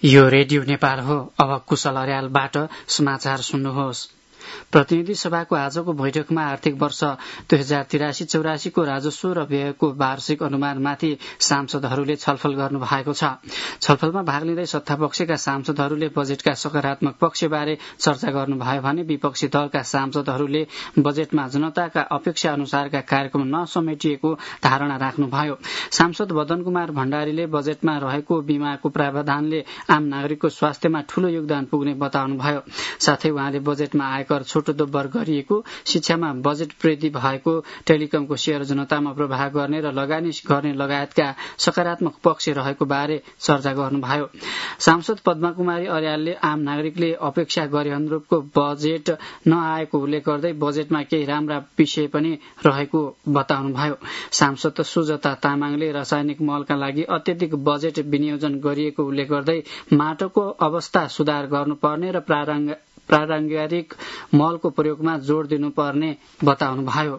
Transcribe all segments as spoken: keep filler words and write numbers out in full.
यो रेडियो नेपाल हो। अब कुशल अर्यालबाट समाचार सुन्नुहोस्। प्रतिनिधि सभाको आजको बैठकमा आर्थिक वर्ष दुई हजार तिरासी चौरासीको राजस्व र व्ययको वार्षिक अनुमानमाथि सांसदहरूले छलफल गर्नु भएको छ। छलफलमा भाग लिँदै सत्तापक्षका सांसदहरूले बजेटका सकारात्मक पक्षबारे चर्चा गर्नुभयो भने विपक्षी दलका सांसदहरूले बजेटमा जनताका अपेक्षा अनुसारका कार्यक्रम नसमेटिएको धारणा राख्नुभयो। सांसद मदन कुमार भण्डारीले बजेटमा रहेको बीमाको प्रावधानले आम नागरिकको स्वास्थ्यमा ठूलो योगदान पुग्ने बताउनुभयो। साथै उहाँले बजेटमा आयकर छोटो दोब्बर गरिएको, शिक्षामा बजेट वृद्धि भएको, टेलिकमको शेयर जनतामा प्रभाव गर्ने र लगानी गर्ने लगायतका सकारात्मक पक्ष रहेको बारे चर्चा गर्नुभयो। सांसद पद्मा कुमारी अर्यालले आम नागरिकले अपेक्षा गरे अनुरूपको बजेट नआएको उल्लेख गर्दै बजेटमा केही राम्रा विषय पनि रहेको बताउनुभयो। सांसद सुजता तामाङले रासायनिक मलका लागि अत्यधिक बजेट विनियोजन गरिएको उल्लेख गर्दै माटोको अवस्था सुधार गर्नुपर्ने र प्रारम्भ प्रारम्भिक मलको प्रयोगमा जोड़ दिनुपर्ने बताउनुभयो।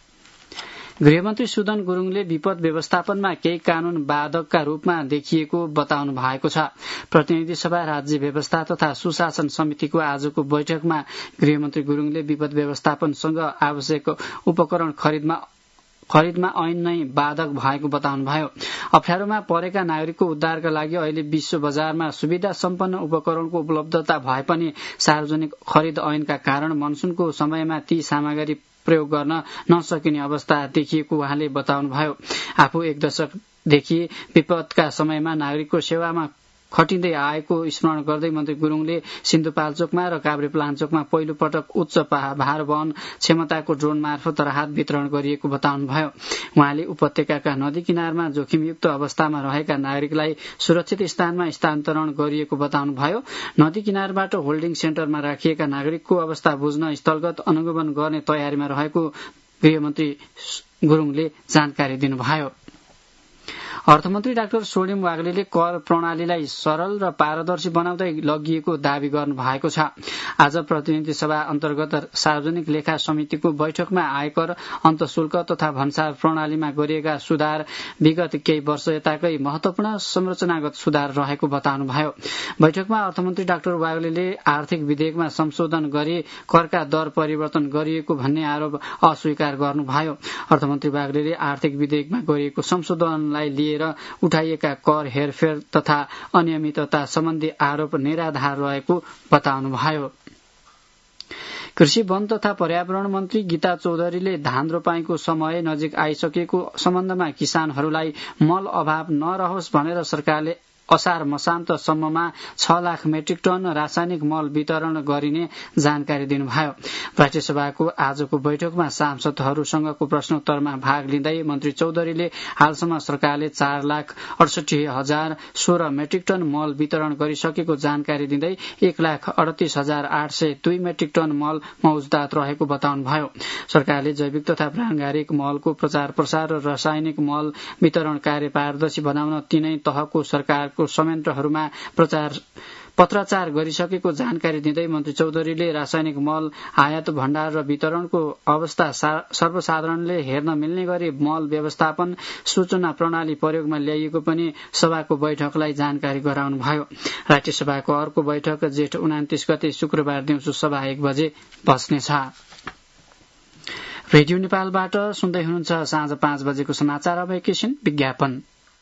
गृहमन्त्री सुदन गुरूङले विपद व्यवस्थापनमा केही कानून बाधकका रूपमा देखिएको बताउनु भएको छ। प्रतिनिधि सभा राज्य व्यवस्था तथा सुशासन समितिको आजको बैठकमा गृहमन्त्री गुरूङले विपद व्यवस्थापनसँग आवश्यक उपकरण खरिदमा खरिदमा ऐन नै बाधक भएको बताउनुभयो। अप्ठ्यारोमा परेका नागरिकको उद्धारका लागि अहिले विश्व बजारमा सुविधा सम्पन्न उपकरणको उपलब्धता भए पनि सार्वजनिक खरिद ऐनका कारण मनसुनको समयमा ती सामग्री प्रयोग गर्न नसकिने अवस्था देखिएको उहाँले बताउनुभयो। आफू एक दशकदेखि विपदका समयमा नागरिकको सेवामा खटिँदै आएको स्मरण गर्दै मन्त्री गुरूङले सिन्धुपाल्चोकमा र काभ्रेपलाञ्चोकमा पहिलो पटक उच्च भार वहन क्षमताको ड्रोन मार्फत राहत वितरण गरिएको बताउनुभयो। उहाँले उपत्यकाका नदी किनारमा जोखिमयुक्त अवस्थामा रहेका नागरिकलाई सुरक्षित स्थानमा स्थानान्तरण गरिएको बताउनुभयो। नदी किनारबाट होल्डिङ सेन्टरमा राखिएका नागरिकको अवस्था बुझ्न स्थलगत अनुगमन गर्ने तयारीमा रहेको गृहमन्त्री गुरूङले जानकारी दिनुभयो। अर्थमन्त्री डाक्टर स्वर्णिम वाग्लेले कर प्रणालीलाई सरल र पारदर्शी बनाउँदै लगिएको दावी गर्नु भएको छ। आज प्रतिनिधि सभा अन्तर्गत सार्वजनिक लेखा समितिको बैठकमा आयकर, अन्तशुल्क तथा भन्सार प्रणालीमा गरिएका सुधार विगत केही वर्ष यताकै महत्वपूर्ण संरचनागत सुधार रहेको बताउनुभयो। बैठकमा अर्थमन्त्री डाक्टर वाग्लेले आर्थिक विधेयकमा संशोधन गरी करका दर परिवर्तन गरिएको भन्ने आरोप अस्वीकार गर्नुभयो। अर्थमन्त्री वाग्लेले आर्थिक विधेयकमा गरिएको संशोधनलाई लिएर उठाइएका कर हेरफेर तथा अनियमितता सम्बन्धी आरोप निराधार रहेको बताउनुभयो। कृषि, वन तथा पर्यावरण मन्त्री गीता चौधरीले धान रोपाईको समय नजिक आइसकेको सम्बन्धमा किसानहरूलाई मल अभाव नरहोस् भनेर सरकारले असार मसान्तसम्ममा छ लाख मेट्रिक टन रासायनिक मल वितरण गरिने जानकारी दिनुभयो। राज्यसभाको आजको बैठकमा सांसदहरूसँगको प्रश्नोत्तरमा भाग लिँदै मन्त्री चौधरीले हालसम्म सरकारले चार लाख अडसठी हजार सोह्र मेट्रिक टन मल वितरण गरिसकेको जानकारी दिँदै एक लाख अडतिस हजार आठ सय दुई मेट्रिक टन मल मौजदात रहेको बताउनुभयो। सरकारले जैविक तथा प्राङ्गारिक मलको प्रचार प्रसार र रासायनिक मल वितरण कार्य पारदर्शी बनाउन तीनै तहको सरकारको संयन्त्रहरूमा प्रचार पत्राचार गरिसकेको जानकारी दिँदै मन्त्री चौधरीले रासायनिक मल आयात, भण्डार र वितरणको अवस्था सर्वसाधारणले हेर्न मिल्ने गरी मल व्यवस्थापन सूचना प्रणाली प्रयोगमा ल्याइएको पनि सभाको बैठकलाई जानकारी गराउनुभयो। राज्यसभाको अर्को बैठक जेठ उनातिस गते शुक्रबार दिउँसो सभा एक बजे बस्नेछ। रेडियो नेपालबाट सुन्दै हुनुहुन्छ साँझ पाँच बजेको समाचार। अब एकैछिन विज्ञापन।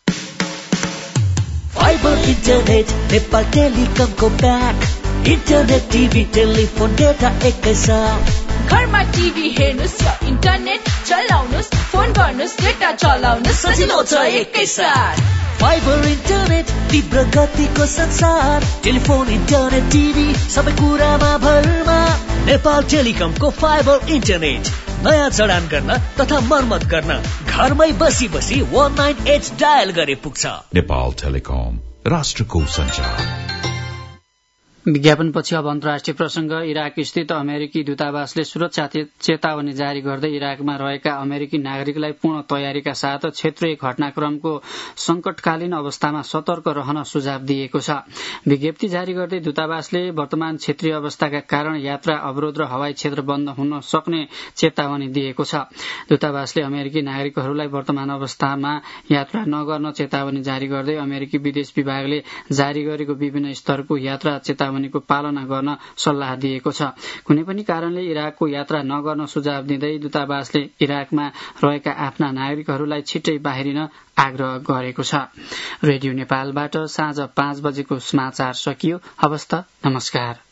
फाइबर इन्टरनेट नेपाल टेलिकमको pack, internet, TV, telephone, data एकैसाथ। घरमा टिभी हेर्नुस् या इन्टरनेट चलाउनुस्, फोन गर्नुस्, डेटा चलाउनुस्, सजिलो छ एकैसाथ। फाइबर इन्टरनेट, तीव्र गतिको संसार, टेलिफोन, इन्टरनेट, टिभी, सबै कुरामा भरमा। नेपाल टेलिकमको फाइबर इन्टरनेट नयाँ जडान गर्न तथा मर्मत गर्न घरमै बसी बसी वन नाइन एट डायल गरे पुग्छ। नेपाल टेलिकम, राष्ट्रको सञ्चार। विज्ञापनपछि अब अन्तर्राष्ट्रिय प्रसंग। इराक स्थित अमेरिकी दूतावासले सुरक्षा चेतावनी जारी गर्दै इराकमा रहेका अमेरिकी नागरिकलाई पूर्ण तयारीका साथ क्षेत्रीय घटनाक्रमको संकटकालीन अवस्थामा सतर्क रहन सुझाव दिएको छ। विज्ञप्ति जारी गर्दै दूतावासले वर्तमान क्षेत्रीय अवस्थाका कारण यात्रा अवरोध र हवाई क्षेत्र बन्द हुन सक्ने चेतावनी दिएको छ। दूतावासले अमेरिकी नागरिकहरूलाई वर्तमान अवस्थामा यात्रा नगर्न चेतावनी जारी गर्दै अमेरिकी विदेश विभागले जारी गरेको विभिन्न स्तरको यात्रा चेतावनी को पालना गर्न सल्लाह दिएको छ। कुनै पनि कारणले इराकको यात्रा नगर्न सुझाव दिँदै दूतावासले इराकमा रहेका आफ्ना नागरिकहरूलाई छिट्टै बाहिरिन आग्रह गरेको छ। रेडियो नेपालबाट साँझ पाँच बजेको समाचार सकियो। हवस् त, नमस्कार।